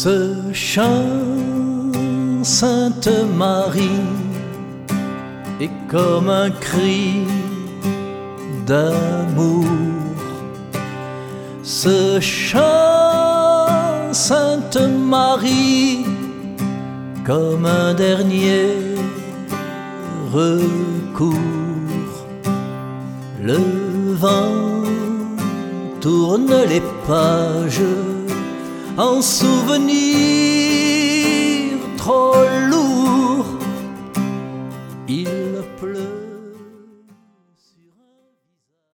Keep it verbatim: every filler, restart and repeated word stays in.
Ce chant, Sainte Marie, est comme un cri d'amour. Ce chant, Sainte Marie, comme un dernier recours. Le vent tourne les pages en souvenir trop lourd.